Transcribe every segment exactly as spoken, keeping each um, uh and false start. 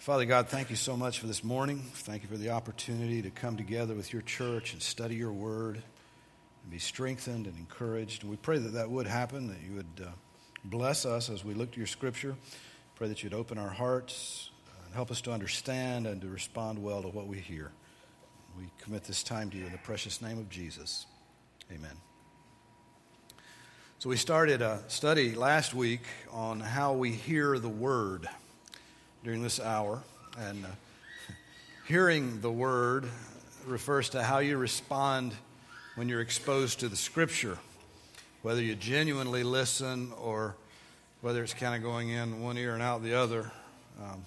Father God, thank you so much for this morning. Thank you for the opportunity to come together with your church and study your word and be strengthened and encouraged. And we pray that that would happen, that you would uh, bless us as we look to your scripture. Pray that you'd open our hearts and help us to understand and to respond well to what we hear. We commit this time to you in the precious name of Jesus. Amen. So we started a study last week on how we hear the word during this hour, and uh, hearing the word refers to how you respond when you're exposed to the scripture, whether you genuinely listen or whether it's kind of going in one ear and out the other. Um,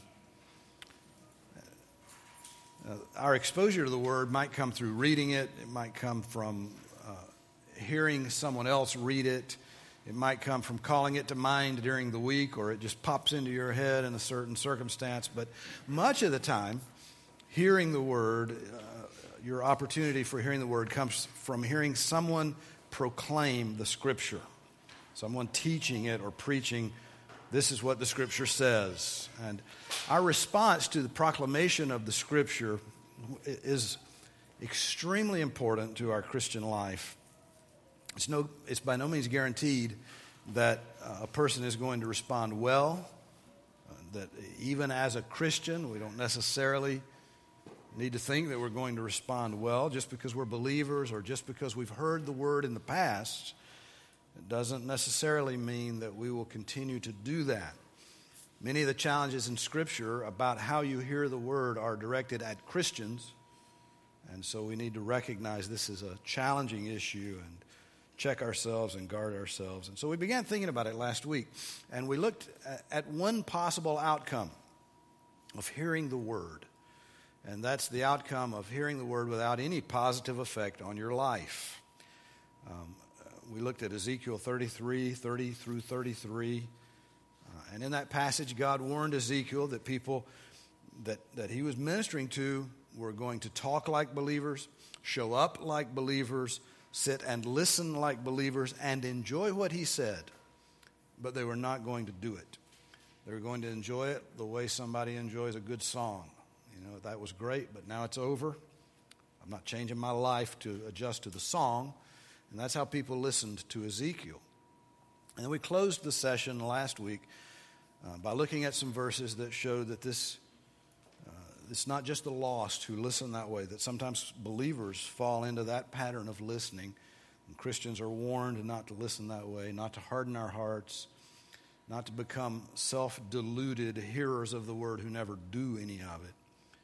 uh, our exposure to the word might come through reading it. It might come from uh, hearing someone else read it. It might come from calling it to mind during the week, or it just pops into your head in a certain circumstance. But much of the time, hearing the word, uh, your opportunity for hearing the word comes from hearing someone proclaim the scripture, someone teaching it or preaching, this is what the scripture says. And our response to the proclamation of the scripture is extremely important to our Christian life. It's no, it's by no means guaranteed that uh, a person is going to respond well, uh, that even as a Christian, we don't necessarily need to think that we're going to respond well just because we're believers or just because we've heard the word in the past. It doesn't necessarily mean that we will continue to do that. Many of the challenges in Scripture about how you hear the word are directed at Christians, and so we need to recognize this is a challenging issue and check ourselves and guard ourselves. And so we began thinking about it last week, and we looked at one possible outcome of hearing the word, and that's the outcome of hearing the word without any positive effect on your life. Um, we looked at Ezekiel thirty-three, thirty through thirty-three, uh, and in that passage, God warned Ezekiel that people that, that he was ministering to were going to talk like believers, show up like believers, sit and listen like believers, and enjoy what he said, but they were not going to do it. They were going to enjoy it the way somebody enjoys a good song. You know, that was great, but now it's over. I'm not changing my life to adjust to the song, and that's how people listened to Ezekiel. And then we closed the session last week uh, by looking at some verses that show that this It's not just the lost who listen that way, that sometimes believers fall into that pattern of listening. And Christians are warned not to listen that way, not to harden our hearts, not to become self-deluded hearers of the word who never do any of it.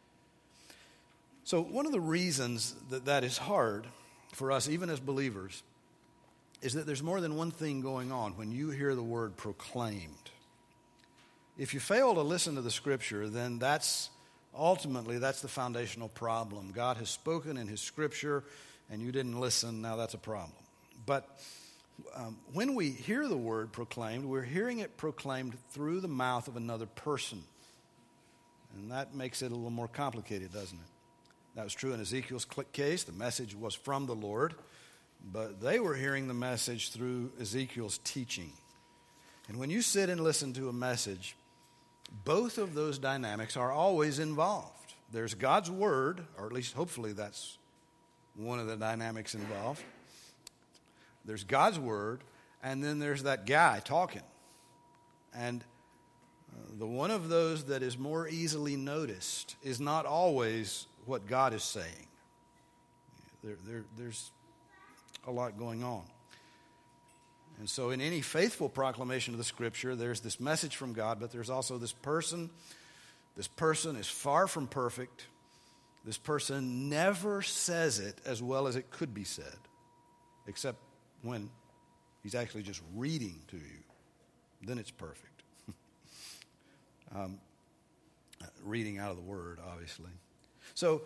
So one of the reasons that that is hard for us, even as believers, is that there's more than one thing going on when you hear the word proclaimed. If you fail to listen to the scripture, then that's Ultimately, that's the foundational problem. God has spoken in his scripture, and you didn't listen. Now that's a problem. But um, when we hear the word proclaimed, we're hearing it proclaimed through the mouth of another person. And that makes it a little more complicated, doesn't it? That was true in Ezekiel's case. The message was from the Lord, but they were hearing the message through Ezekiel's teaching. And when you sit and listen to a message, both of those dynamics are always involved. There's God's word, or at least hopefully that's one of the dynamics involved. There's God's word, and then there's that guy talking. And uh, the one of those that is more easily noticed is not always what God is saying. There, there, there's a lot going on. And so in any faithful proclamation of the scripture, there's this message from God, but there's also this person. This person is far from perfect. This person never says it as well as it could be said, except when he's actually just reading to you. Then it's perfect. um, reading out of the word, obviously. So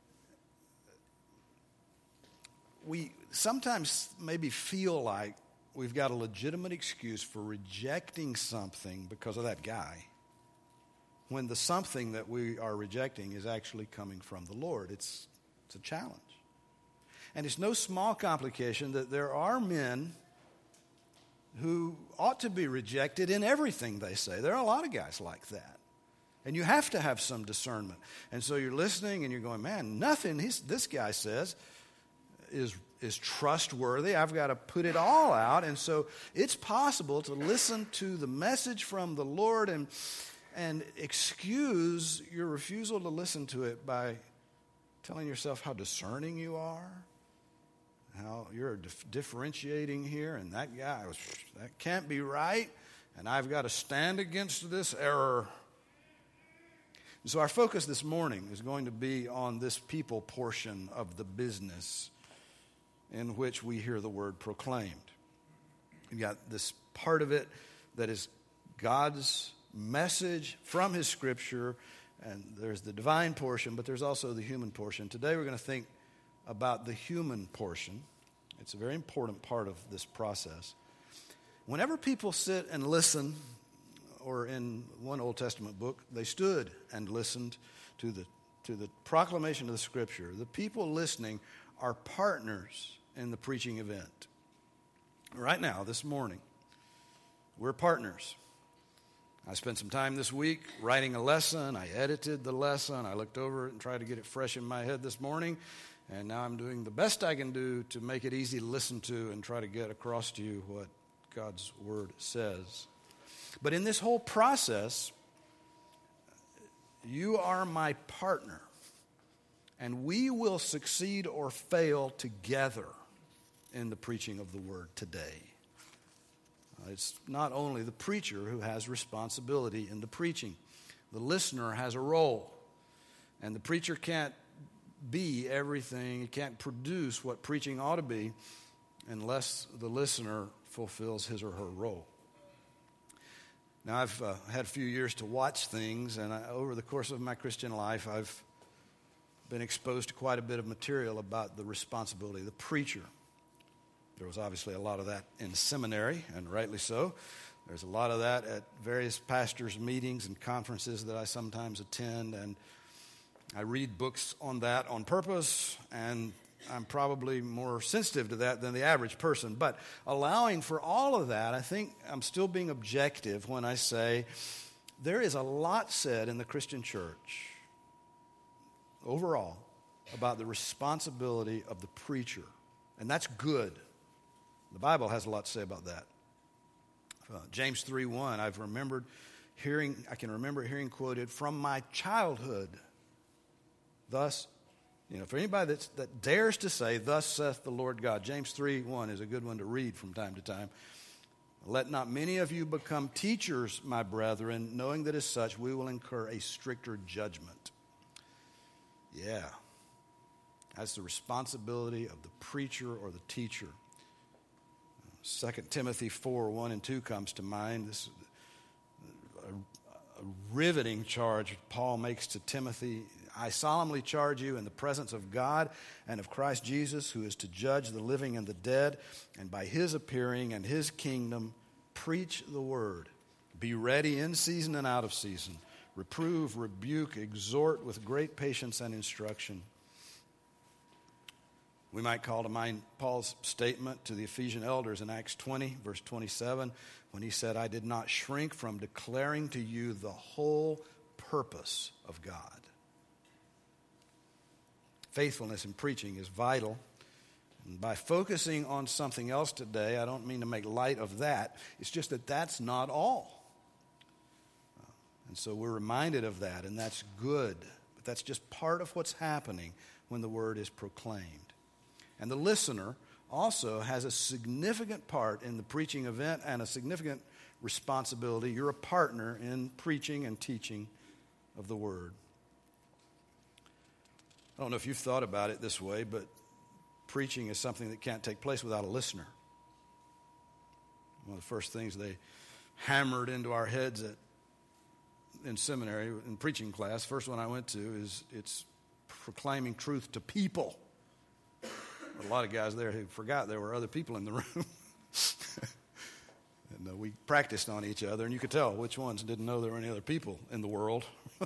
we sometimes maybe feel like we've got a legitimate excuse for rejecting something because of that guy, when the something that we are rejecting is actually coming from the Lord. It's, it's a challenge. And it's no small complication that there are men who ought to be rejected in everything they say. There are a lot of guys like that. And you have to have some discernment. And so you're listening and you're going, man, nothing he's, this guy says is, is trustworthy. I've got to put it all out. And so it's possible to listen to the message from the Lord and, and excuse your refusal to listen to it by telling yourself how discerning you are, how you're dif- differentiating here, and that guy, was, that can't be right, and I've got to stand against this error. So our focus this morning is going to be on this people portion of the business in which we hear the word proclaimed. You've got this part of it that is God's message from his scripture, and there's the divine portion, but there's also the human portion. Today we're going to think about the human portion. It's a very important part of this process. Whenever people sit and listen, or in one Old Testament book, they stood and listened to the to the proclamation of the Scripture. The people listening are partners in the preaching event. Right now, this morning, we're partners. I spent some time this week writing a lesson. I edited the lesson. I looked over it and tried to get it fresh in my head this morning. And now I'm doing the best I can do to make it easy to listen to and try to get across to you what God's Word says. But in this whole process, you are my partner, and we will succeed or fail together in the preaching of the Word today. Uh, it's not only the preacher who has responsibility in the preaching. The listener has a role, and the preacher can't be everything, he can't produce what preaching ought to be unless the listener fulfills his or her role. Now, I've uh, had a few years to watch things, and I, over the course of my Christian life, I've been exposed to quite a bit of material about the responsibility of the preacher. There was obviously a lot of that in seminary, and rightly so. There's a lot of that at various pastors' meetings and conferences that I sometimes attend, and I read books on that on purpose, and I'm probably more sensitive to that than the average person. But allowing for all of that, I think I'm still being objective when I say there is a lot said in the Christian church overall about the responsibility of the preacher. And that's good. The Bible has a lot to say about that. Uh, James three one, I've remembered hearing, I can remember hearing quoted from my childhood. Thus, you know, for anybody that's, that dares to say, thus saith the Lord God, James three one is a good one to read from time to time. Let not many of you become teachers, my brethren, knowing that as such we will incur a stricter judgment. Yeah, that's the responsibility of the preacher or the teacher. Second Timothy four one and two comes to mind. This is a, a riveting charge Paul makes to Timothy. I solemnly charge you in the presence of God and of Christ Jesus, who is to judge the living and the dead, and by his appearing and his kingdom, preach the word. Be ready in season and out of season. Reprove, rebuke, exhort with great patience and instruction. We might call to mind Paul's statement to the Ephesian elders in Acts twenty, verse twenty-seven, when he said, I did not shrink from declaring to you the whole purpose of God. Faithfulness in preaching is vital. And by focusing on something else today, I don't mean to make light of that. It's just that that's not all. Uh, and so we're reminded of that, and that's good. But that's just part of what's happening when the word is proclaimed. And the listener also has a significant part in the preaching event and a significant responsibility. You're a partner in preaching and teaching of the word. I don't know if you've thought about it this way, but preaching is something that can't take place without a listener. One of the first things they hammered into our heads at, in seminary, in preaching class, first one I went to, is it's proclaiming truth to people. A lot of guys there who forgot there were other people in the room. and uh, we practiced on each other, and you could tell which ones didn't know there were any other people in the world.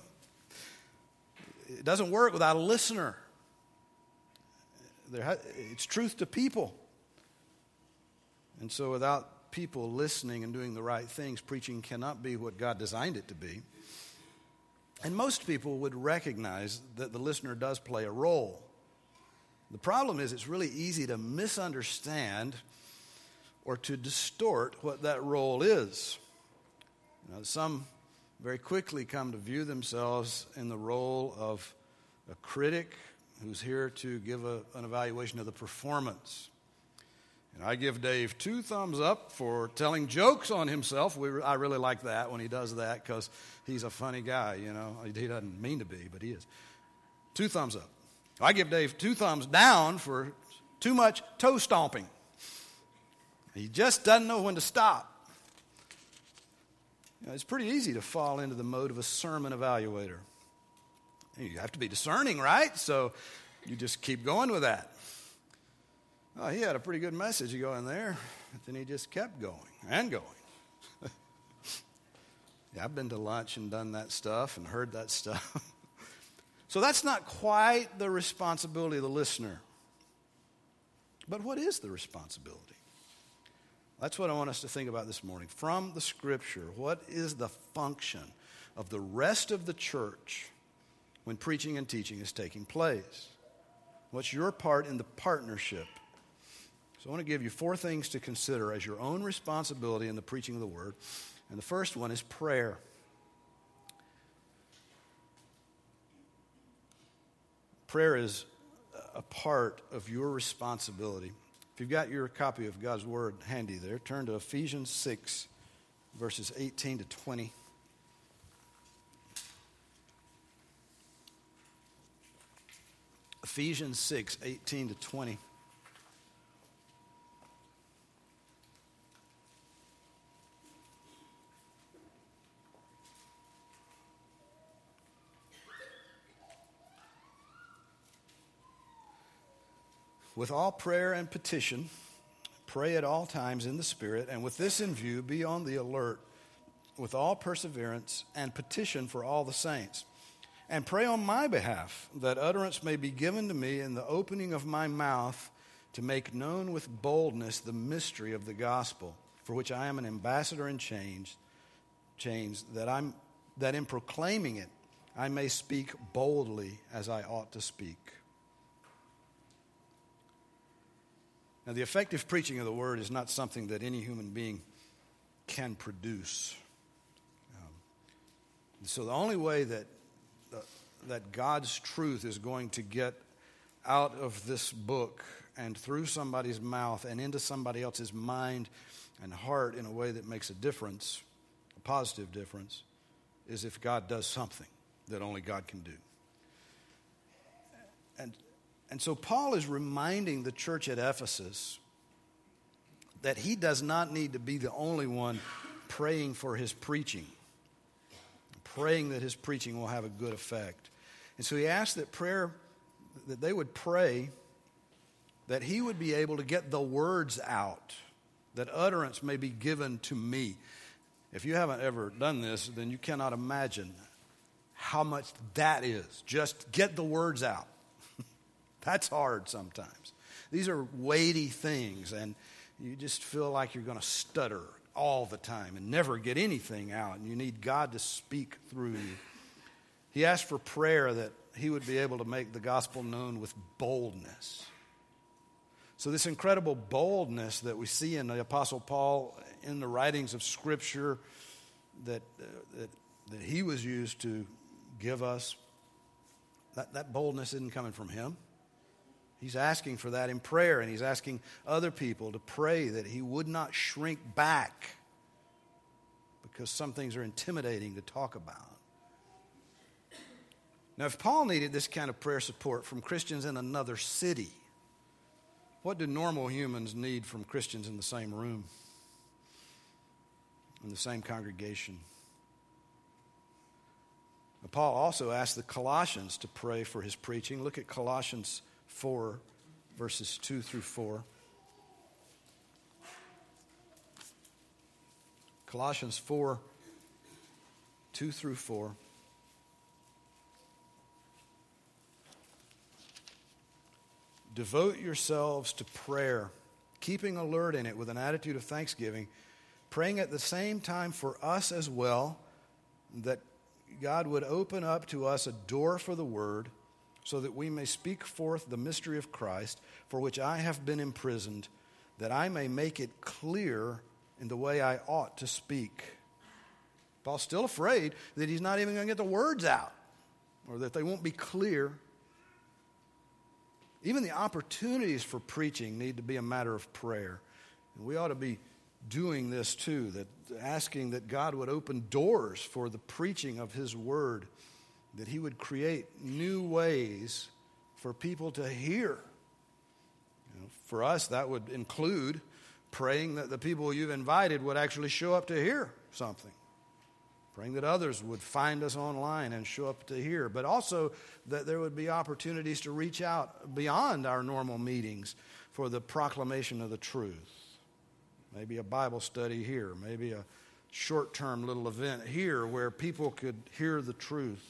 It doesn't work without a listener. There ha- it's truth to people. And so without people listening and doing the right things, preaching cannot be what God designed it to be. And most people would recognize that the listener does play a role. The problem is it's really easy to misunderstand or to distort what that role is. You know, some very quickly come to view themselves in the role of a critic who's here to give a, an evaluation of the performance. And I give Dave two thumbs up for telling jokes on himself. We, I really like that when he does that because he's a funny guy, you know. He doesn't mean to be, but he is. Two thumbs up. I give Dave two thumbs down for too much toe stomping. He just doesn't know when to stop. You know, it's pretty easy to fall into the mode of a sermon evaluator. You have to be discerning, right? So you just keep going with that. Oh, he had a pretty good message. You go in there, but then he just kept going and going. Yeah, I've been to lunch and done that stuff and heard that stuff. So that's not quite the responsibility of the listener. But what is the responsibility? That's what I want us to think about this morning. From the Scripture, what is the function of the rest of the church when preaching and teaching is taking place? What's your part in the partnership? So I want to give you four things to consider as your own responsibility in the preaching of the Word. And the first one is prayer. Prayer is a part of your responsibility. If you've got your copy of God's Word handy there, turn to Ephesians six, verses eighteen to twenty. Ephesians six, eighteen to twenty. With all prayer and petition, pray at all times in the Spirit, and with this in view, be on the alert with all perseverance and petition for all the saints. And pray on my behalf, that utterance may be given to me in the opening of my mouth to make known with boldness the mystery of the gospel, for which I am an ambassador in chains, chains that I'm that in proclaiming it I may speak boldly as I ought to speak. Now, the effective preaching of the Word is not something that any human being can produce. Um, so the only way that uh, that God's truth is going to get out of this book and through somebody's mouth and into somebody else's mind and heart in a way that makes a difference, a positive difference, is if God does something that only God can do. And And so Paul is reminding the church at Ephesus that he does not need to be the only one praying for his preaching, praying that his preaching will have a good effect. And so he asked that prayer, that they would pray that he would be able to get the words out, that utterance may be given to me. If you haven't ever done this, then you cannot imagine how much that is. Just get the words out. That's hard sometimes. These are weighty things, and you just feel like you're going to stutter all the time and never get anything out, and you need God to speak through you. He asked for prayer that he would be able to make the gospel known with boldness. So this incredible boldness that we see in the Apostle Paul in the writings of Scripture that, uh, that, that he was used to give us, that, that boldness isn't coming from him. He's asking for that in prayer, and he's asking other people to pray that he would not shrink back because some things are intimidating to talk about. Now, if Paul needed this kind of prayer support from Christians in another city, what do normal humans need from Christians in the same room, in the same congregation? Now, Paul also asked the Colossians to pray for his preaching. Look at Colossians four, verses two through four. Colossians four, two through four. Devote yourselves to prayer, keeping alert in it with an attitude of thanksgiving, praying at the same time for us as well, that God would open up to us a door for the word so that we may speak forth the mystery of Christ, for which I have been imprisoned, that I may make it clear in the way I ought to speak. Paul's still afraid that he's not even going to get the words out, or that they won't be clear. Even the opportunities for preaching need to be a matter of prayer. And we ought to be doing this too, that asking that God would open doors for the preaching of his word, that he would create new ways for people to hear. You know, for us, that would include praying that the people you've invited would actually show up to hear something. Praying that others would find us online and show up to hear. But also that there would be opportunities to reach out beyond our normal meetings for the proclamation of the truth. Maybe a Bible study here. Maybe a short-term little event here where people could hear the truth.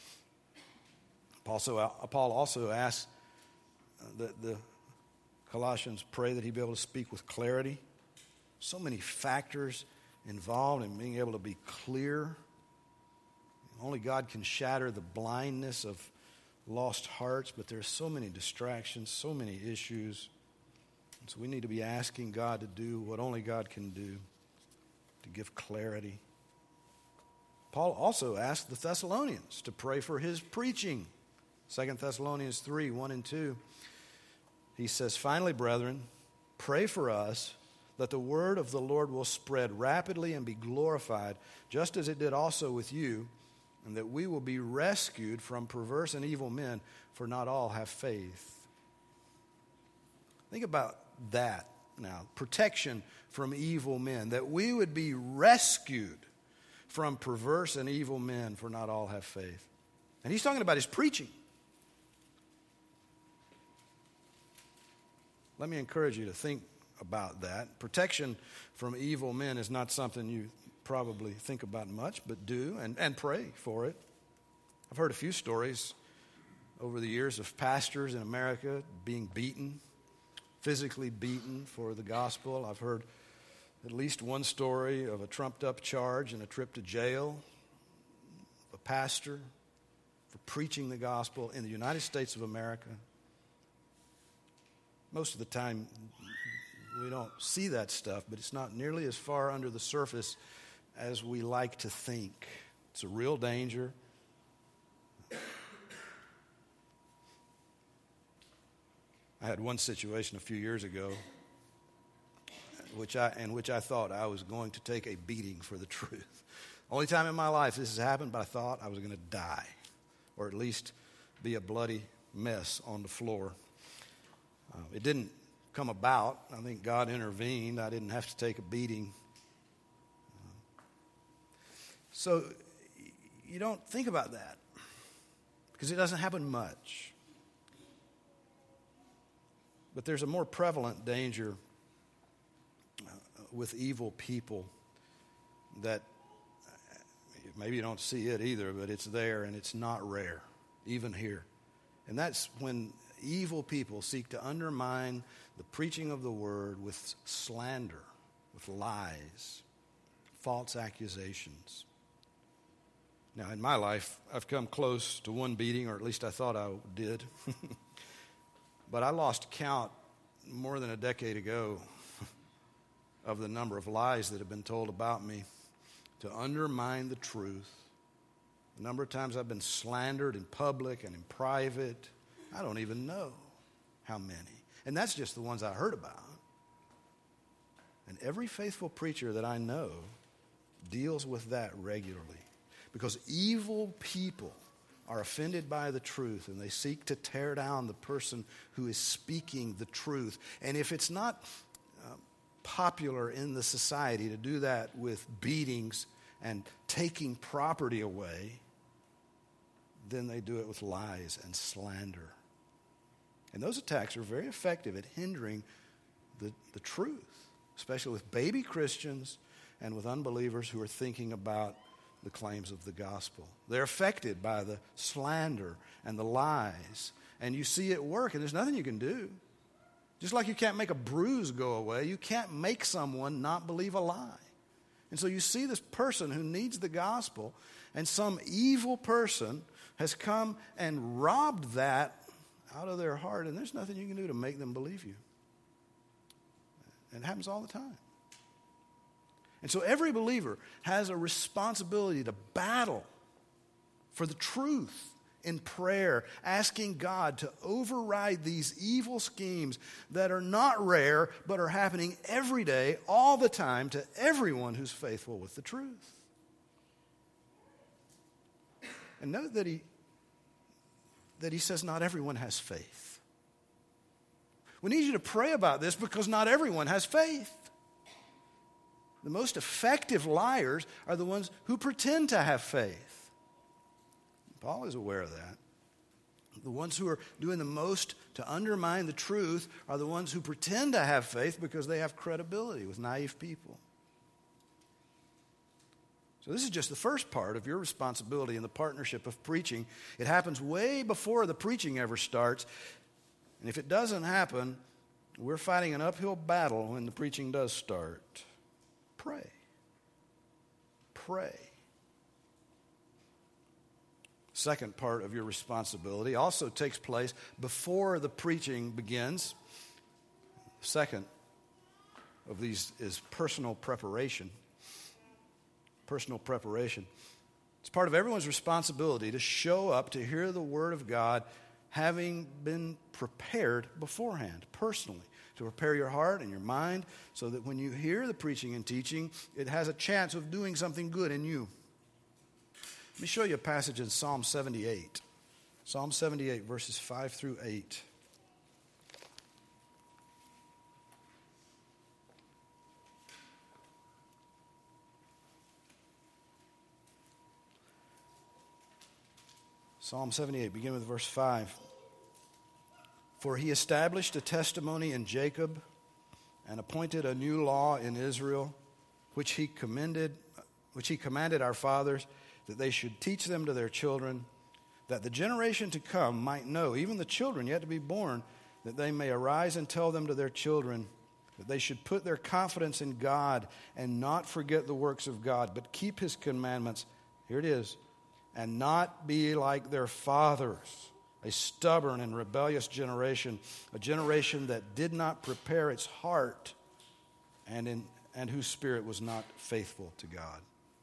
Also, Paul also asks that the Colossians pray that he be able to speak with clarity. So many factors involved in being able to be clear. Only God can shatter the blindness of lost hearts, but there's so many distractions, so many issues. And so we need to be asking God to do what only God can do, to give clarity. Paul also asked the Thessalonians to pray for his preaching. Second Thessalonians three, one and two. He says, "Finally, brethren, pray for us that the word of the Lord will spread rapidly and be glorified, just as it did also with you, and that we will be rescued from perverse and evil men, for not all have faith." Think about that now. Protection from evil men, that we would be rescued from perverse and evil men, for not all have faith. And he's talking about his preaching. Let me encourage you to think about that. Protection from evil men is not something you probably think about much, but do and, and pray for it. I've heard a few stories over the years of pastors in America being beaten, physically beaten for the gospel. I've heard at least one story of a trumped-up charge and a trip to jail of a pastor for preaching the gospel in the United States of America. Most of the time, we don't see that stuff, but it's not nearly as far under the surface as we like to think. It's a real danger. I had one situation a few years ago which I, in which I thought I was going to take a beating for the truth. Only time in my life this has happened, but I thought I was going to die, or at least be a bloody mess on the floor. Uh, it didn't come about. I think God intervened. I didn't have to take a beating. Uh, so you don't think about that because it doesn't happen much. But there's a more prevalent danger uh, with evil people that uh, maybe you don't see it either, but it's there and it's not rare, even here. And that's when evil people seek to undermine the preaching of the word with slander, with lies, false accusations. Now, in my life, I've come close to one beating, or at least I thought I did. But I lost count more than a decade ago of the number of lies that have been told about me to undermine the truth. The number of times I've been slandered in public and in private. I don't even know how many. And that's just the ones I heard about. And every faithful preacher that I know deals with that regularly. Because evil people are offended by the truth and they seek to tear down the person who is speaking the truth. And if it's not uh, popular in the society to do that with beatings and taking property away, then they do it with lies and slander. And those attacks are very effective at hindering the, the truth, especially with baby Christians and with unbelievers who are thinking about the claims of the gospel. They're affected by the slander and the lies. And you see it work, and there's nothing you can do. Just like you can't make a bruise go away, you can't make someone not believe a lie. And so you see this person who needs the gospel, And some evil person has come and robbed that out of their heart, and there's nothing you can do to make them believe you. And it happens all the time. And so every believer has a responsibility to battle for the truth in prayer, asking God to override these evil schemes that are not rare, but are happening every day, all the time, to everyone who's faithful with the truth. And note that he, that he says not everyone has faith. We need you to pray about this because not everyone has faith. The most effective liars are the ones who pretend to have faith. Paul is aware of that. The ones who are doing the most to undermine the truth are the ones who pretend to have faith because they have credibility with naive people. So this is just the first part of your responsibility in the partnership of preaching. It happens way before the preaching ever starts. And if it doesn't happen, we're fighting an uphill battle when the preaching does start. Pray. Pray. Second part of your responsibility also takes place before the preaching begins. Second of these is personal preparation. Personal preparation. It's part of everyone's responsibility to show up to hear the Word of God having been prepared beforehand, personally. To prepare your heart and your mind so that when you hear the preaching and teaching, it has a chance of doing something good in you. Let me show you a passage in Psalm seventy-eight. Psalm seventy-eight, verses five through eight. Psalm seventy-eight, begin with verse five. For he established a testimony in Jacob and appointed a new law in Israel, which he commended, which he commanded our fathers, that they should teach them to their children, that the generation to come might know, even the children yet to be born, that they may arise and tell them to their children, that they should put their confidence in God and not forget the works of God, but keep his commandments. Here it is. And not be like their fathers, a stubborn and rebellious generation, a generation that did not prepare its heart and, in, and whose spirit was not faithful to God.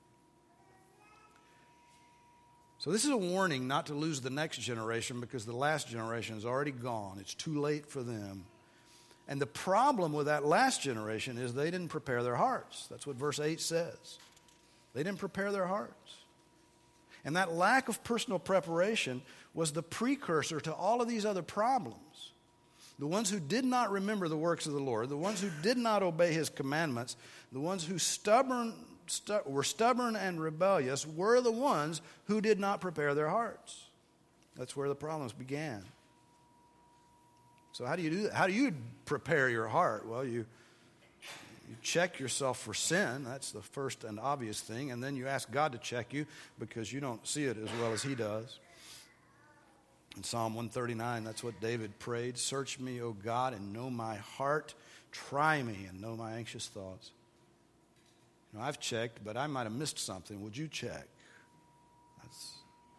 So this is a warning not to lose the next generation because the last generation is already gone. It's too late for them. And the problem with that last generation is they didn't prepare their hearts. That's what verse eight says. They didn't prepare their hearts. And that lack of personal preparation was the precursor to all of these other problems. The ones who did not remember the works of the Lord, the ones who did not obey his commandments, the ones who stubborn, stu- were stubborn and rebellious were the ones who did not prepare their hearts. That's where the problems began. So how do you do that? How do you prepare your heart? Well, you... You check yourself for sin. That's the first and obvious thing. And then you ask God to check you because you don't see it as well as he does. In Psalm one thirty-nine, that's what David prayed. Search me, O God, and know my heart. Try me and know my anxious thoughts. You know, I've checked, but I might have missed something. Would you check? That's,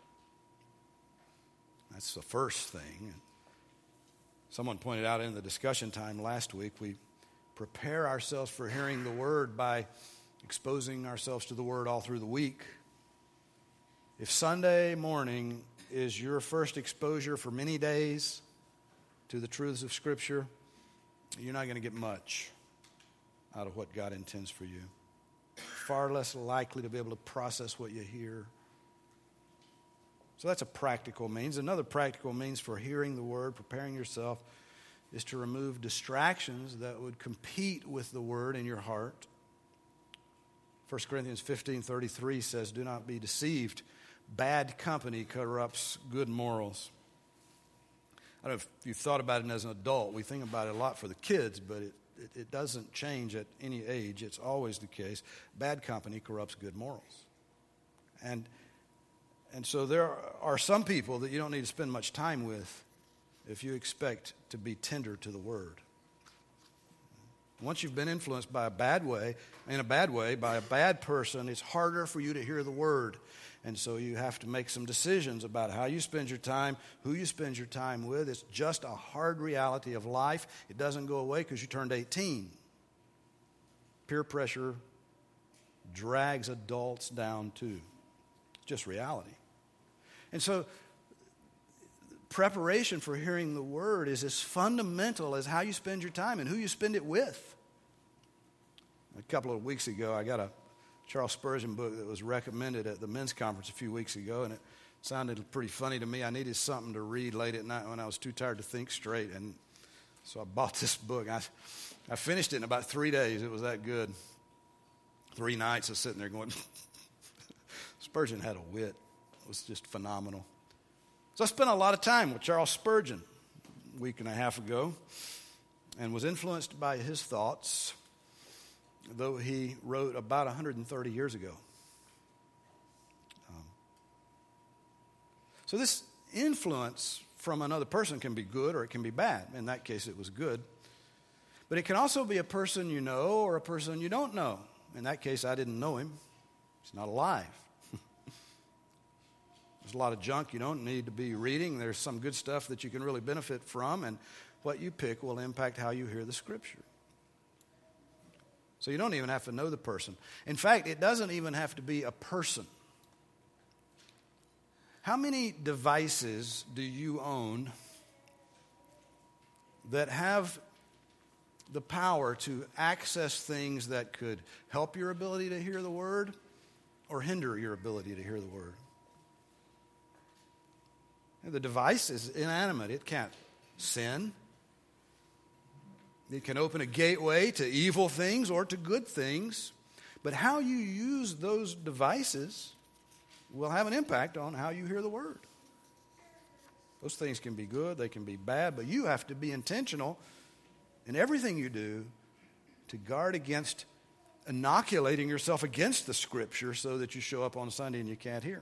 that's the first thing. Someone pointed out in the discussion time last week, we prepare ourselves for hearing the Word by exposing ourselves to the Word all through the week. If Sunday morning is your first exposure for many days to the truths of Scripture, you're not going to get much out of what God intends for you. Far less likely to be able to process what you hear. So that's a practical means. Another practical means for hearing the Word, preparing yourself, is to remove distractions that would compete with the Word in your heart. First Corinthians fifteen thirty-three says, do not be deceived. Bad company corrupts good morals. I don't know if you've thought about it as an adult. We think about it a lot for the kids, but it, it, it doesn't change at any age. It's always the case. Bad company corrupts good morals. And, and so there are some people that you don't need to spend much time with if you expect to be tender to the Word. Once you've been influenced by a bad way, in a bad way, by a bad person, it's harder for you to hear the word. And so you have to make some decisions about how you spend your time, who you spend your time with. It's just a hard reality of life. It doesn't go away because you turned eighteen. Peer pressure drags adults down too. It's just reality. And so preparation for hearing the word is as fundamental as how you spend your time and who you spend it with. A couple of weeks ago, I got a Charles Spurgeon book that was recommended at the men's conference a few weeks ago, and it sounded pretty funny to me. I needed something to read late at night when I was too tired to think straight, and so I bought this book. I, I finished it in about three days. It was that good. Three nights of sitting there going, Spurgeon had a wit. It was just phenomenal. So I spent a lot of time with Charles Spurgeon a week and a half ago and was influenced by his thoughts, though he wrote about one hundred thirty years ago. Um, so this influence from another person can be good or it can be bad. In that case, it was good. But it can also be a person you know or a person you don't know. In that case, I didn't know him. He's not alive. There's a lot of junk you don't need to be reading. There's some good stuff that you can really benefit from, and what you pick will impact how you hear the Scripture. So you don't even have to know the person. In fact, it doesn't even have to be a person. How many devices do you own that have the power to access things that could help your ability to hear the Word or hinder your ability to hear the Word? The device is inanimate. It can't sin. It can open a gateway to evil things or to good things. But how you use those devices will have an impact on how you hear the Word. Those things can be good, they can be bad, but you have to be intentional in everything you do to guard against inoculating yourself against the Scripture so that you show up on Sunday and you can't hear.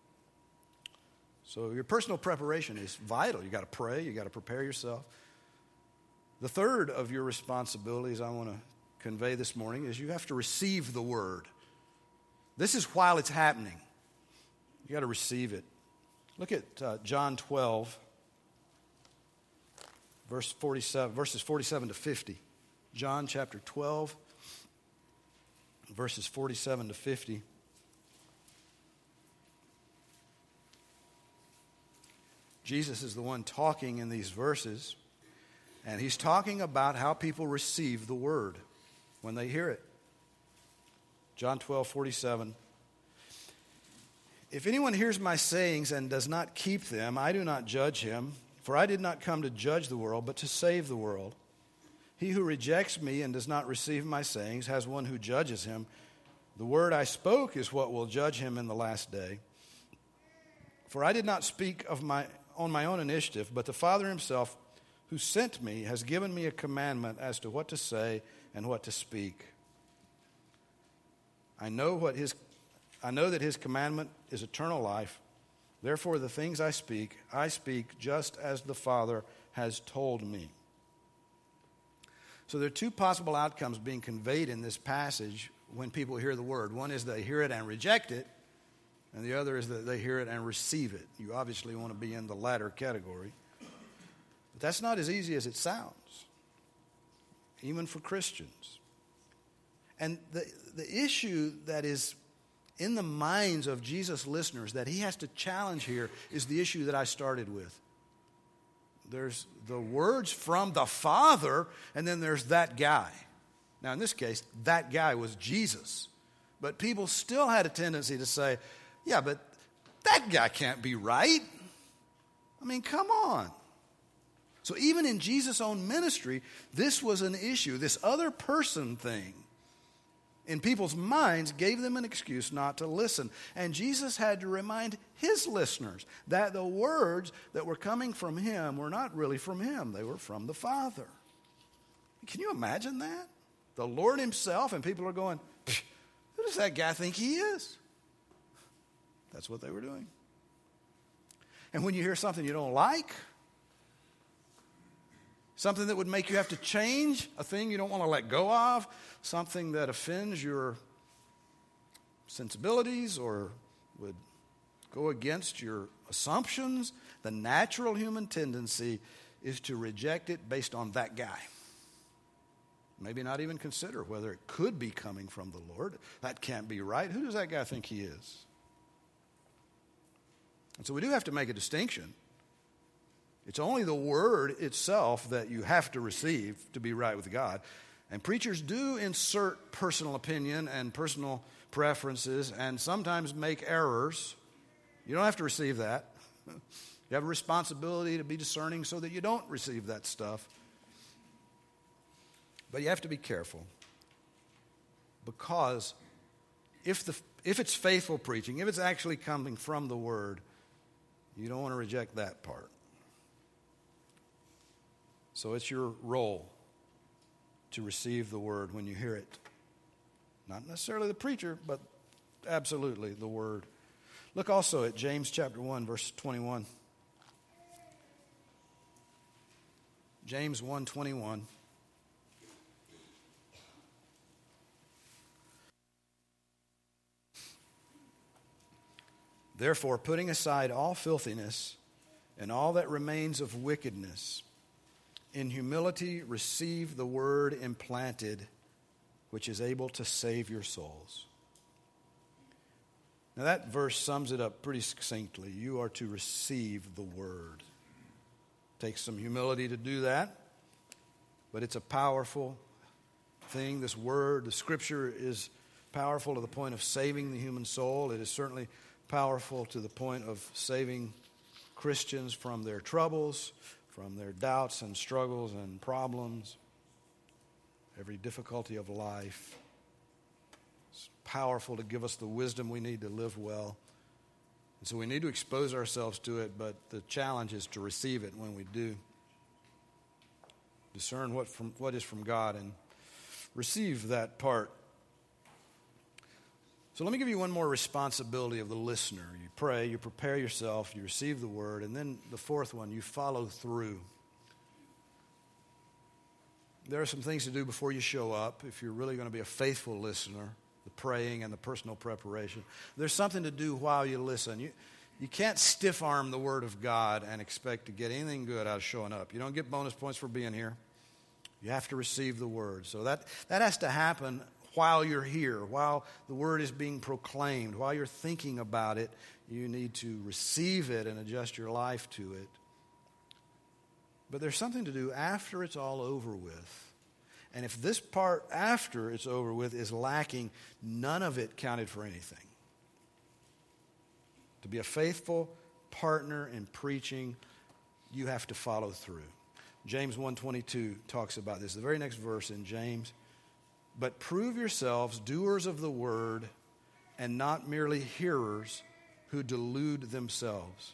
So your personal preparation is vital. You got to pray. You got to prepare yourself. The third of your responsibilities I want to convey this morning is you have to receive the Word. This is while it's happening. You got to receive it. Look at uh, John twelve, verse forty-seven, verses forty-seven to fifty. John chapter twelve, verses forty-seven to fifty. Jesus is the one talking in these verses, and he's talking about how people receive the word when they hear it. John twelve, forty-seven. If anyone hears my sayings and does not keep them, I do not judge him, for I did not come to judge the world, but to save the world. He who rejects me and does not receive my sayings has one who judges him. The word I spoke is what will judge him in the last day. For I did not speak of my on my own initiative, but the Father himself who sent me has given me a commandment as to what to say and what to speak. I know what his I know that his commandment is eternal life. Therefore the things I speak, I speak just as the Father has told me. So there are two possible outcomes being conveyed in this passage when people hear the word. One is they hear it and reject it, and the other is that they hear it and receive it. You obviously want to be in the latter category. But that's not as easy as it sounds, even for Christians. And the, the issue that is in the minds of Jesus' listeners that he has to challenge here is the issue that I started with. There's the words from the Father, and then there's that guy. Now, in this case, that guy was Jesus. But people still had a tendency to say, yeah, but that guy can't be right. I mean, come on. So even in Jesus' own ministry, this was an issue. This other person thing in people's minds gave them an excuse not to listen. And Jesus had to remind his listeners that the words that were coming from him were not really from him. They were from the Father. Can you imagine that? The Lord himself, and people are going, who does that guy think he is? That's what they were doing. And when you hear something you don't like, Something that would make you have to change, a thing you don't want to let go of, something that offends your sensibilities or would go against your assumptions. The natural human tendency is to reject it based on that guy. Maybe not even consider whether it could be coming from the Lord. That can't be right. Who does that guy think he is? And so we do have to make a distinction. It's only the Word itself that you have to receive to be right with God. And preachers do insert personal opinion and personal preferences and sometimes make errors. You don't have to receive that. You have a responsibility to be discerning so that you don't receive that stuff. But you have to be careful, because if the if it's faithful preaching, if it's actually coming from the Word, you don't want to reject that part. So it's your role to receive the Word when you hear it. Not necessarily the preacher, but absolutely the Word. Look also at James chapter one, verse twenty-one. James one twenty-one. Therefore, putting aside all filthiness and all that remains of wickedness, in humility receive the word implanted, which is able to save your souls. Now that verse sums it up pretty succinctly. You are to receive the word. It takes some humility to do that, but it's a powerful thing. This word, the Scripture, is powerful to the point of saving the human soul. It is certainly powerful to the point of saving Christians from their troubles, from their doubts and struggles and problems, every difficulty of life. It's powerful to give us the wisdom we need to live well. And so we need to expose ourselves to it, but the challenge is to receive it when we do. Discern what from what is from God and receive that part. So let me give you one more responsibility of the listener. You pray, you prepare yourself, you receive the word, and then the fourth one, you follow through. There are some things to do before you show up if you're really going to be a faithful listener, the praying and the personal preparation. There's something to do while you listen. You, you can't stiff-arm the Word of God and expect to get anything good out of showing up. You don't get bonus points for being here. You have to receive the Word. So that, that has to happen while you're here, while the Word is being proclaimed, while you're thinking about it. You need to receive it and adjust your life to it. But there's something to do after it's all over with. And if this part after it's over with is lacking, none of it counted for anything. To be a faithful partner in preaching, you have to follow through. James one twenty-two talks about this. The very next verse in James. But prove yourselves doers of the word and not merely hearers who delude themselves.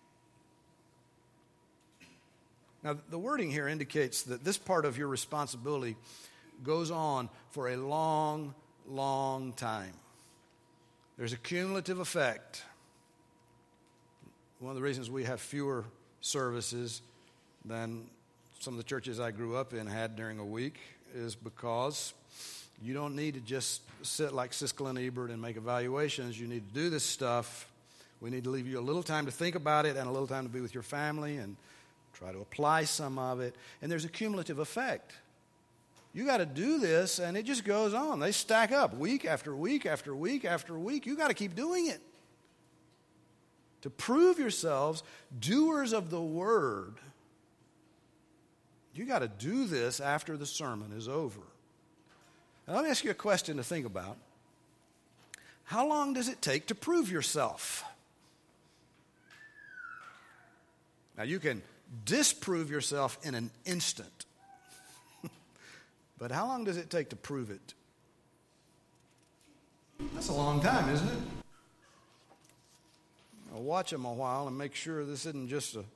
Now, the wording here indicates that this part of your responsibility goes on for a long, long time. There's a cumulative effect. One of the reasons we have fewer services than some of the churches I grew up in had during a week is because you don't need to just sit like Siskel and Ebert and make evaluations. You need to do this stuff. We need to leave you a little time to think about it and a little time to be with your family and try to apply some of it. And there's a cumulative effect. You got to do this, and it just goes on. They stack up week after week after week after week. You got to keep doing it. To prove yourselves doers of the word, you got to do this after the sermon is over. Now, let me ask you a question to think about. How long does it take to prove yourself? Now, you can disprove yourself in an instant. But how long does it take to prove it? That's a long time, isn't it? I'll watch them a while and make sure this isn't just a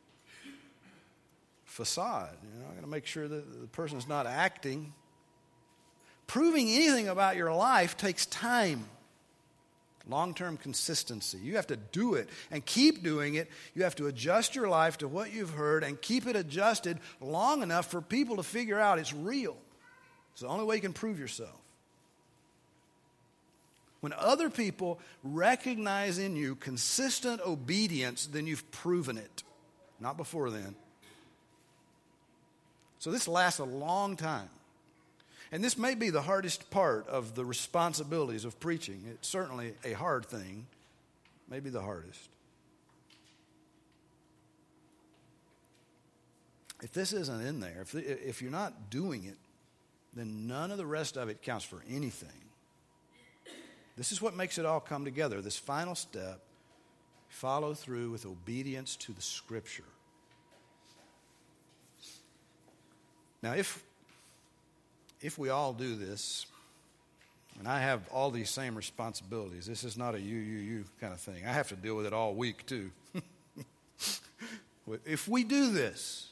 facade. You know, I got to make sure that the person's not acting. Proving anything about your life takes time. Long-term consistency. You have to do it and keep doing it. You have to adjust your life to what you've heard and keep it adjusted long enough for people to figure out it's real. It's the only way you can prove yourself. When other people recognize in you consistent obedience, then you've proven it. Not before then. So this lasts a long time. And this may be the hardest part of the responsibilities of preaching. It's certainly a hard thing. Maybe the hardest. If this isn't in there, if, if you're not doing it, then none of the rest of it counts for anything. This is what makes it all come together. This final step, follow through with obedience to the Scripture. Now, if, if we all do this, and I have all these same responsibilities, this is not a you, you, you kind of thing. I have to deal with it all week, too. If we do this,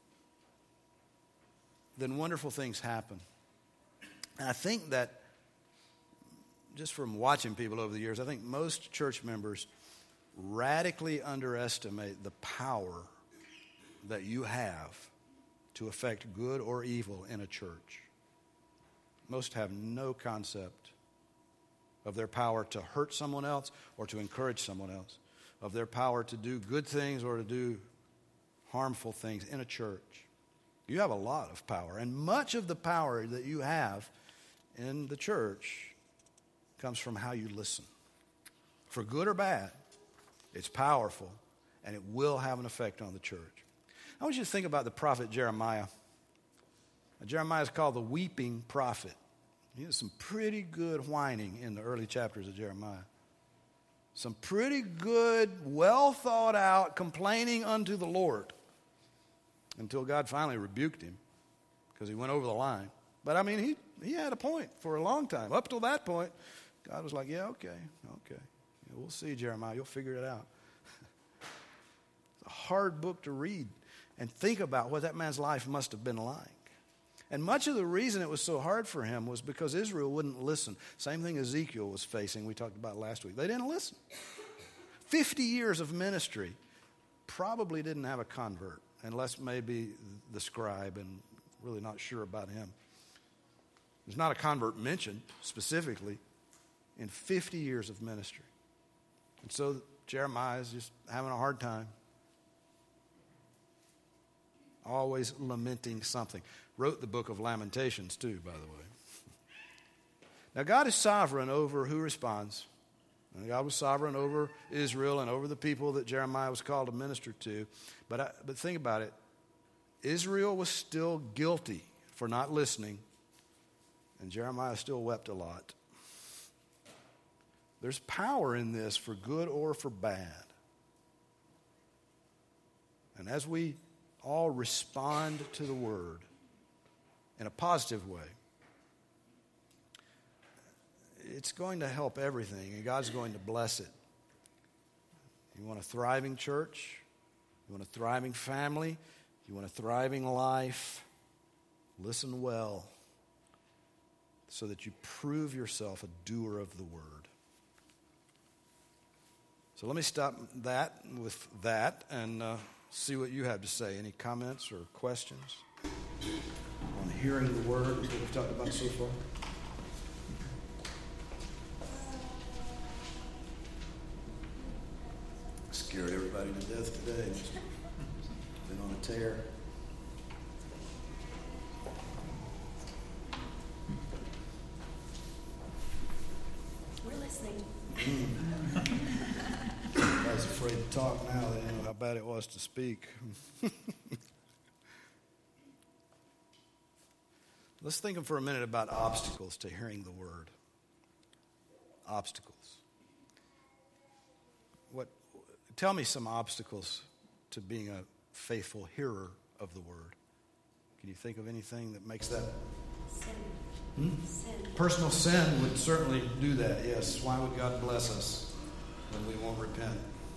then wonderful things happen. And I think that, just from watching people over the years, I think most church members radically underestimate the power that you have to affect good or evil in a church. Most have no concept of their power to hurt someone else or to encourage someone else, of their power to do good things or to do harmful things in a church. You have a lot of power, and much of the power that you have in the church comes from how you listen. For good or bad, it's powerful, and it will have an effect on the church. I want you to think about the prophet Jeremiah. Now, Jeremiah is called the weeping prophet. He has some pretty good whining in the early chapters of Jeremiah. Some pretty good, well thought out complaining unto the Lord until God finally rebuked him because he went over the line. But I mean, he, he had a point for a long time. Up till that point, God was like, yeah, okay, okay. Yeah, we'll see, Jeremiah. You'll figure it out. It's a hard book to read and think about what that man's life must have been like. And much of the reason it was so hard for him was because Israel wouldn't listen. Same thing Ezekiel was facing, we talked about last week. They didn't listen. Fifty years of ministry, probably didn't have a convert, unless maybe the scribe, and really not sure about him. There's not a convert mentioned specifically in fifty years of ministry. And so Jeremiah is just having a hard time. Always lamenting something. Wrote the book of Lamentations too, by the way. Now God is sovereign over who responds. And God was sovereign over Israel and over the people that Jeremiah was called to minister to. But, I, but think about it. Israel was still guilty for not listening. And Jeremiah still wept a lot. There's power in this for good or for bad. And as we all respond to the word in a positive way, it's going to help everything, and God's going to bless it. You want a thriving church? You want a thriving family? You want a thriving life? Listen well so that you prove yourself a doer of the word. So let me stop that with that and uh, see what you have to say. Any comments or questions on hearing the word, what we've talked about so far? Scared everybody to death today. Just been on a tear. We're listening. I was afraid to talk now. They didn't know how bad it was to speak. Let's think for a minute about obstacles to hearing the word. Obstacles. What? Tell me some obstacles to being a faithful hearer of the word. Can you think of anything that makes that? Sin. Hmm? Sin. Personal sin would certainly do that, yes. Why would God bless us when we won't repent?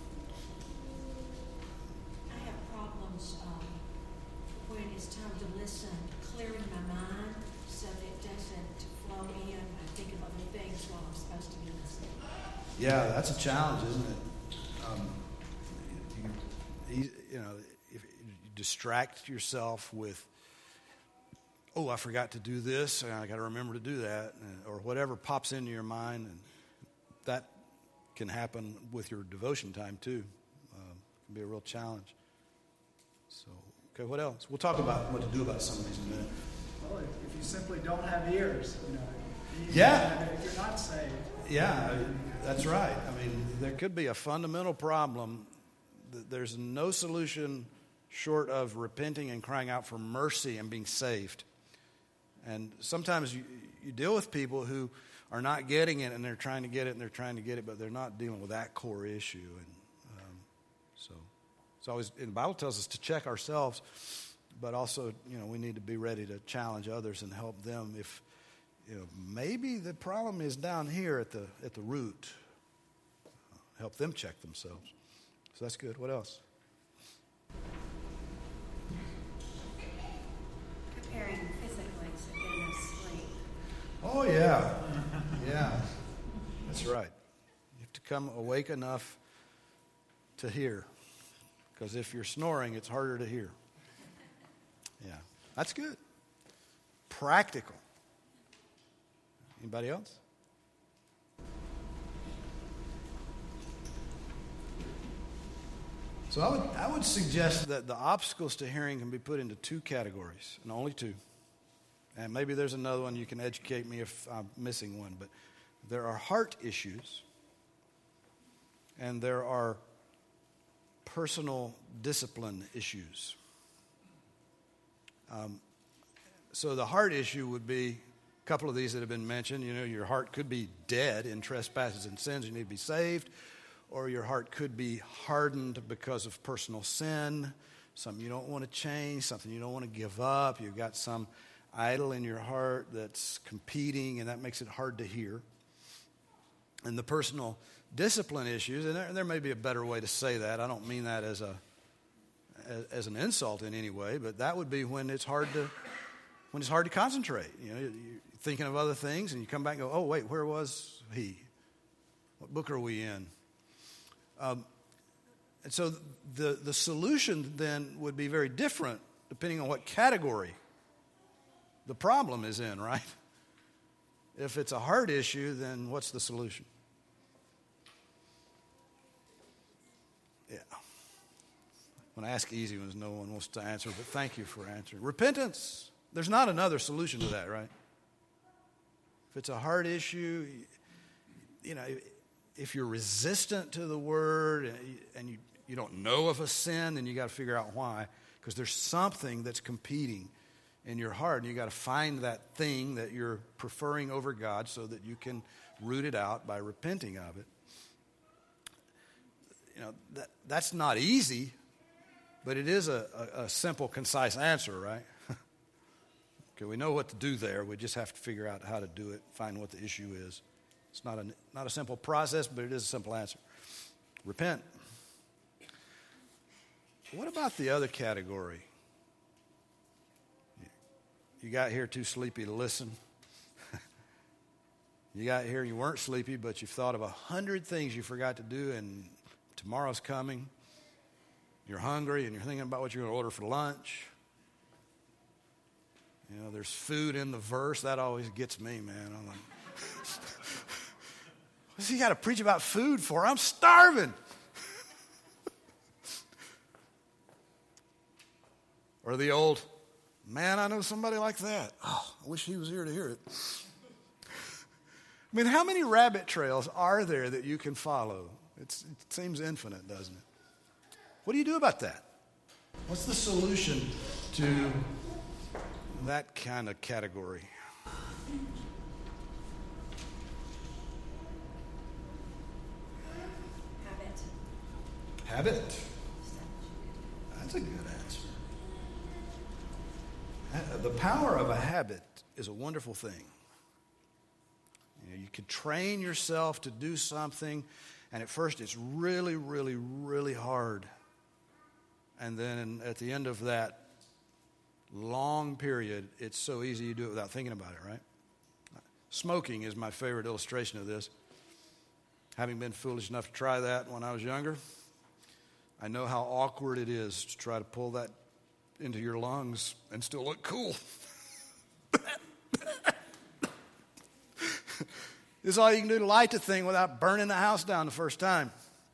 I have problems um, when it's time to listen, clearing my mind so that it doesn't flow in. I think of other things while I'm supposed to be listening. Yeah, that's a challenge, isn't it? Um, you, you know, if you distract yourself with, oh, I forgot to do this, and I got to remember to do that, or whatever pops into your mind, and that can happen with your devotion time too. Um, it can be a real challenge. So, okay, what else? We'll talk about what to do about some of these in a minute. Well, if, if you simply don't have ears, you know, you, yeah, if you're not saved. Yeah, that's right. I mean, there could be a fundamental problem. There's no solution short of repenting and crying out for mercy and being saved. And sometimes you, you deal with people who are not getting it, and they're trying to get it, and they're trying to get it, but they're not dealing with that core issue. And um, so it's always, and the Bible tells us to check ourselves, but also, you know, we need to be ready to challenge others and help them if, you know, maybe the problem is down here at the at the root. Help them check themselves. So that's good. What else? Preparing physically so getting no sleep. Oh, yeah. Yeah. That's right. You have to come awake enough to hear. Because if you're snoring, it's harder to hear. Yeah. That's good. Practical. Anybody else? So I would I would suggest that the obstacles to hearing can be put into two categories, and only two. And maybe there's another one. You can educate me if I'm missing one. But there are heart issues, and there are personal discipline issues. Um, so the heart issue would be a couple of these that have been mentioned. You know, your heart could be dead in trespasses and sins. You need to be saved. Or your heart could be hardened because of personal sin, something you don't want to change, something you don't want to give up. You've got some idol in your heart that's competing, and that makes it hard to hear. And the personal discipline issues, and there, there may be a better way to say that. I don't mean that as a as, as an insult in any way, but that would be when it's hard to when it's hard to concentrate. You know, you're thinking of other things, and you come back and go, "Oh, wait, where was he? What book are we in?" Um, and so the, the solution then would be very different depending on what category the problem is in, right? If it's a heart issue, then what's the solution? Yeah. When I ask easy ones, no one wants to answer, but thank you for answering. Repentance. There's not another solution to that, right? If it's a heart issue, you know, if you're resistant to the word and you, you don't know of a sin, then you got to figure out why. Because there's something that's competing in your heart, and you got to find that thing that you're preferring over God so that you can root it out by repenting of it. You know, that that's not easy, but it is a, a, a simple, concise answer, right? Okay, we know what to do there. We just have to figure out how to do it, find what the issue is. It's not a, not a simple process, but it is a simple answer. Repent. What about the other category? You got here too sleepy to listen. You got here, you weren't sleepy, but you've thought of a hundred things you forgot to do, and tomorrow's coming. You're hungry, and you're thinking about what you're going to order for lunch. You know, there's food in the verse. That always gets me, man. I'm like, what's he got to preach about food for? I'm starving. Or the old, man, I know somebody like that. Oh, I wish he was here to hear it. I mean, how many rabbit trails are there that you can follow? It's, it seems infinite, doesn't it? What do you do about that? What's the solution to that kind of category? Habit. Habit. That's a good answer. The power of a habit is a wonderful thing. You know, you can train yourself to do something, and at first it's really, really, really hard. And then at the end of that long period, it's so easy you do it without thinking about it, right? Smoking is my favorite illustration of this. Having been foolish enough to try that when I was younger, I know how awkward it is to try to pull that into your lungs and still look cool. This is all you can do to light the thing without burning the house down the first time.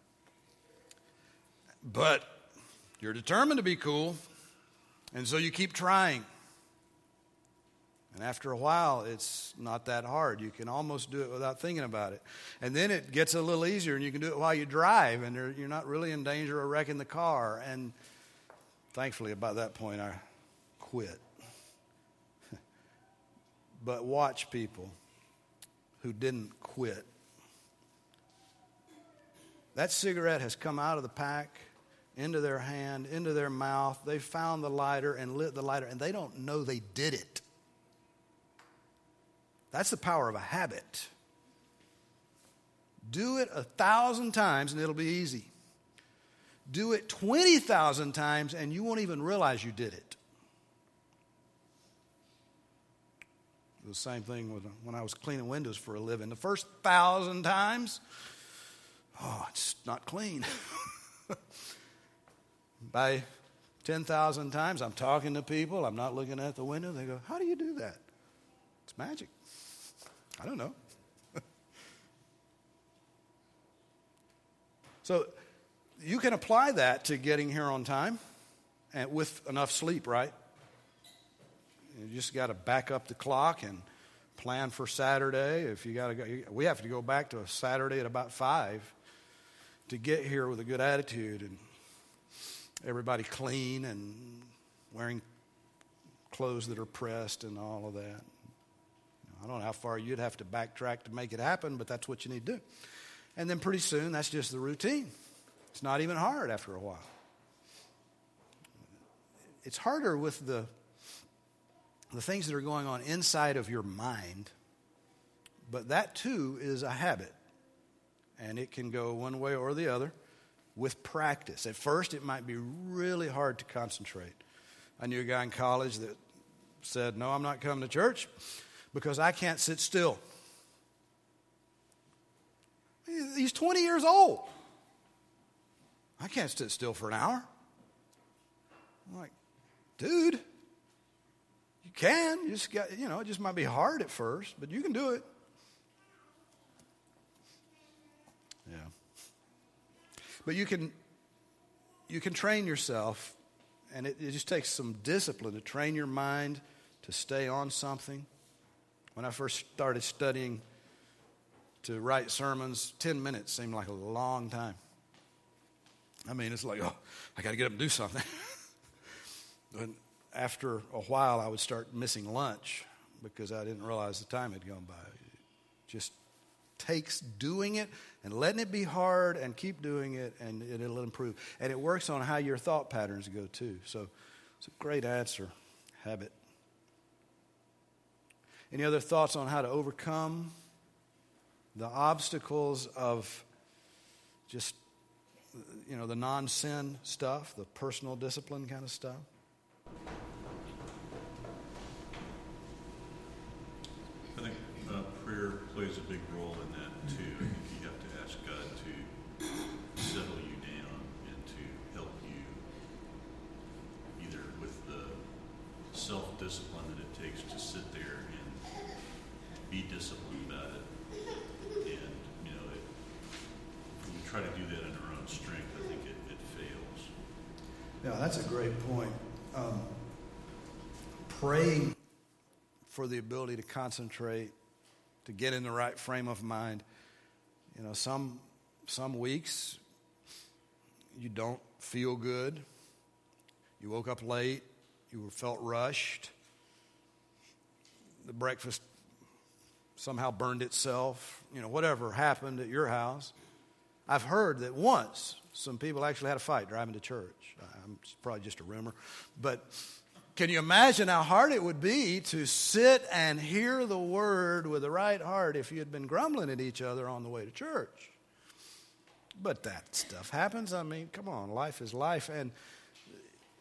But you're determined to be cool, and so you keep trying. And after a while, it's not that hard. You can almost do it without thinking about it. And then it gets a little easier, and you can do it while you drive, and you're not really in danger of wrecking the car. And thankfully, by that point, I quit. But watch people who didn't quit. That cigarette has come out of the pack, into their hand, into their mouth. They found the lighter and lit the lighter, and they don't know they did it. That's the power of a habit. Do it a thousand times, and it'll be easy. Do it twenty thousand times, and you won't even realize you did it. The same thing with when I was cleaning windows for a living. The first thousand times, oh, it's not clean. By ten thousand times, I'm talking to people. I'm not looking at the window. They go, how do you do that? It's magic. I don't know. So you can apply that to getting here on time and with enough sleep, right? You just got to back up the clock and plan for Saturday. If you got to go, we have to go back to a Saturday at about five to get here with a good attitude and everybody clean and wearing clothes that are pressed and all of that. I don't know how far you'd have to backtrack to make it happen, but that's what you need to do. And then pretty soon, that's just the routine. It's not even hard after a while. It's harder with the the things that are going on inside of your mind, but that too is a habit, and it can go one way or the other with practice. At first, it might be really hard to concentrate. I knew a guy in college that said, no, I'm not coming to church because I can't sit still. He's twenty years old. I can't sit still for an hour. I'm like, dude, you can. You just got, you know, it just might be hard at first, but you can do it. Yeah. But you can you can train yourself, and it, it just takes some discipline to train your mind to stay on something. When I first started studying to write sermons, ten minutes seemed like a long time. I mean, it's like, oh, I got to get up and do something. But after a while, I would start missing lunch because I didn't realize the time had gone by. It just takes doing it and letting it be hard and keep doing it, and it'll improve. And it works on how your thought patterns go, too. So it's a great answer, habit. Any other thoughts on how to overcome the obstacles of just, you know, the non-sin stuff, the personal discipline kind of stuff? I think uh, prayer plays a big role in that too. I think you have to ask God to settle you down and to help you either with the self-discipline that it takes to sit there and be disciplined about it. And, you know, it, when we try to do that in our own strength, I think it, it fails. Yeah, that's a great point. Um, praying for the ability to concentrate, to get in the right frame of mind. You know, some some weeks you don't feel good. You woke up late. You felt rushed. The breakfast somehow burned itself. You know, whatever happened at your house. I've heard that once some people actually had a fight driving to church. It's probably just a rumor. But can you imagine how hard it would be to sit and hear the word with the right heart if you had been grumbling at each other on the way to church? But that stuff happens. I mean, come on, life is life. And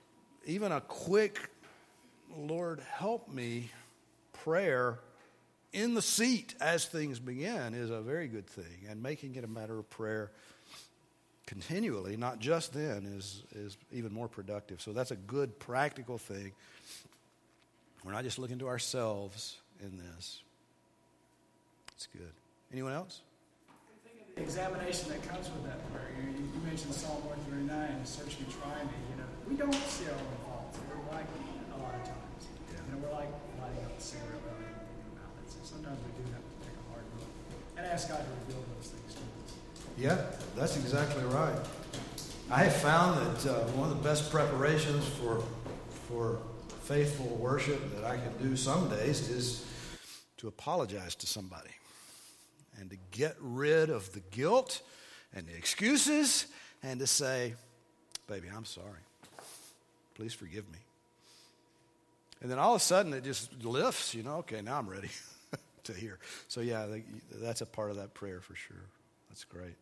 even a quick, Lord, help me prayer in the seat as things begin is a very good thing. And making it a matter of prayer continually, not just then, is, is even more productive. So that's a good practical thing. We're not just looking to ourselves in this. It's good. Anyone else? The examination that comes with that prayer. You, you mentioned Psalm one thirty-nine, search me, try me. You know, we don't see our own faults. We're like a lot of times. Yeah. You know, we're like lighting up a cigarette without even thinking about it. So sometimes we do have to take a hard look and ask God to reveal those things to us. Yeah, that's exactly right. I have found that uh, one of the best preparations for for faithful worship that I can do some days is to apologize to somebody and to get rid of the guilt and the excuses and to say, baby, I'm sorry. Please forgive me. And then all of a sudden it just lifts, you know, okay, now I'm ready to hear. So yeah, that's a part of that prayer for sure. That's great.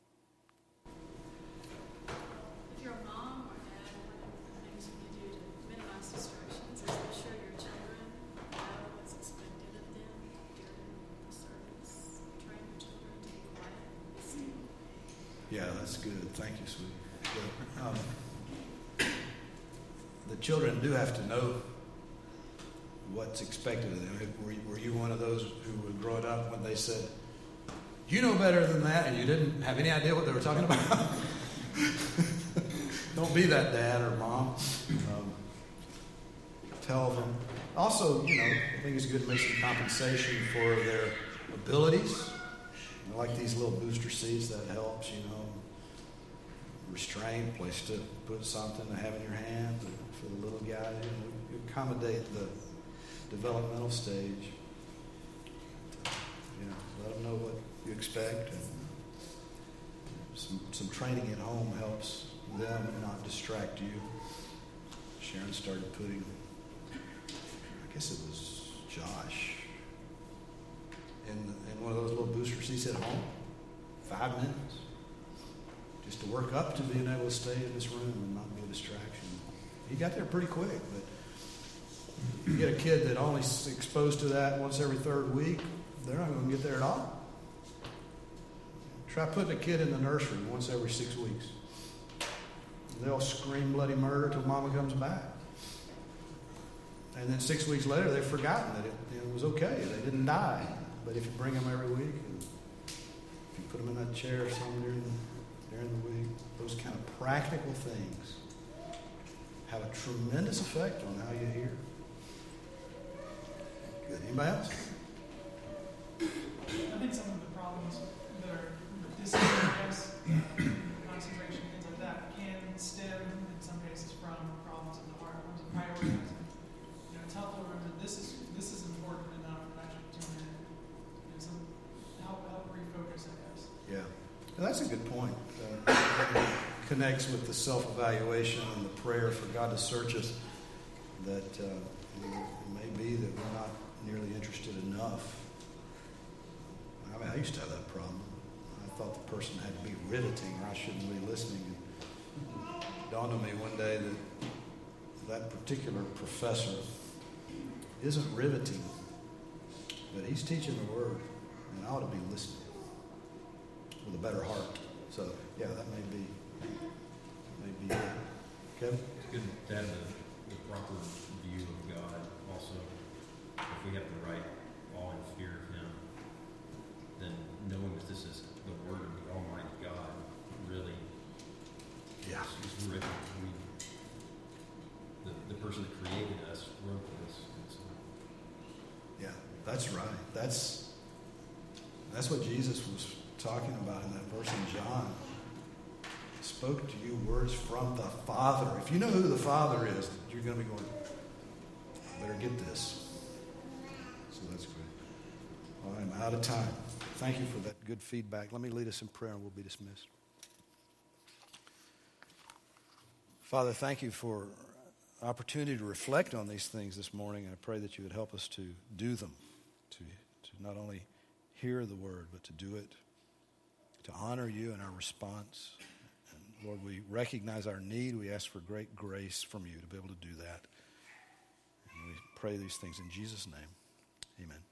If you're a mom or dad, one of the things you can do to minimize distractions is ensure your children know what's expected of them during the service. Train your children to be quiet and listen. Yeah, that's good. Thank you, sweetie. Yeah. Um, the children do have to know what's expected of them. Were you, were you one of those who were growing up when they said, you know better than that, and you didn't have any idea what they were talking about? Don't be that dad or mom. Um, tell them. Also, you know, I think it's good to make some compensation for their abilities. You know, like these little booster seats, that helps, you know. Restraint, place to put something to have in your hand for the little guy. You know, you accommodate the developmental stage. You know, let them know what you expect. And some, some training at home helps them not distract you. Sharon started putting, I guess it was Josh, in, in one of those little booster seats at home. Five minutes. Just to work up to being able to stay in this room and not be a distraction. He got there pretty quick, but you get a kid that only is exposed to that once every third week, they're not going to get there at all. Try putting a kid in the nursery once every six weeks. They'll scream bloody murder till mama comes back. And then six weeks later, they've forgotten that it, it was okay. They didn't die. But if you bring them every week, and if you put them in that chair somewhere during the, during the week, those kind of practical things have a tremendous effect on how you hear. Good. Anybody else? I think some of the problems that are disinterest, uh, concentration, things like that, can stem in some cases from problems of the heart, problems of prioritizing. You know, tell the room that this is this is important enough that I should tune in. You know, some help help refocus, I guess. Yeah, well, that's a good point. Uh, it connects with the self-evaluation and the prayer for God to search us. That uh, it may be that we're not nearly interested enough. I mean, I used to have that problem. I thought the person had to be riveting, or I shouldn't be listening. It dawned on me one day that that particular professor isn't riveting, but he's teaching the Word, and I ought to be listening with a better heart. So, yeah, that may be, may be it. Kevin? It's good to have the, the proper view of God also. If we have the right awe and fear of Him, then knowing that this is the Word of the Almighty God really Yeah. is written. We, the, the person that created us wrote this. So. Yeah, that's right. That's that's what Jesus was talking about in that verse in John. He spoke to you words from the Father. If you know who the Father is, you're going to be going, I better get this. So that's great. All right, I'm out of time. Thank you for that good feedback. Let me lead us in prayer and we'll be dismissed. Father, thank you for opportunity to reflect on these things this morning. I pray that you would help us to do them, to, to not only hear the word, but to do it, to honor you in our response. And Lord, we recognize our need. We ask for great grace from you to be able to do that. And we pray these things in Jesus' name. Amen.